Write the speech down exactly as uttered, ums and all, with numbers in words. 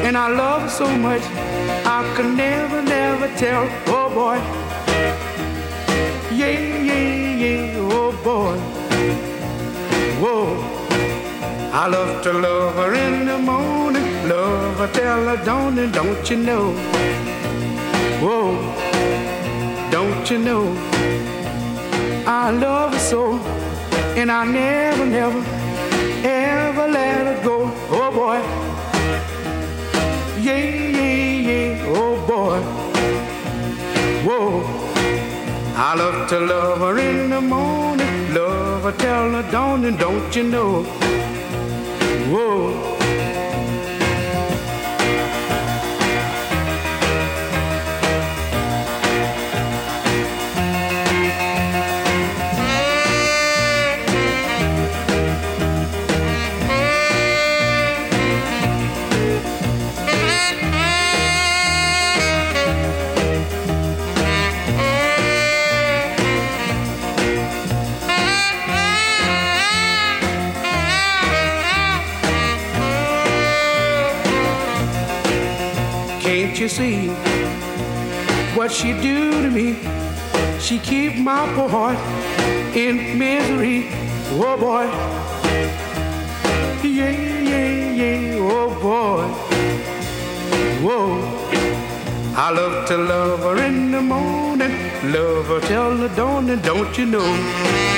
and I love her so much I could never, never tell. Oh boy, yeah, yeah, yeah, oh boy, whoa. I love to love her in the morning, love her till her dawn, and don't you know, whoa, don't you know, I love her so, and I never, never, ever let her go. Oh boy, yeah, yeah, yeah, oh boy, whoa. I love to love her in the morning, love her till her dawn, and don't you know, whoa. Can't you see what she do to me? She keep my poor heart in misery. Oh boy, yeah, yeah, yeah, oh boy, whoa. I love to love her in the morning, love her till the dawn, and don't you know,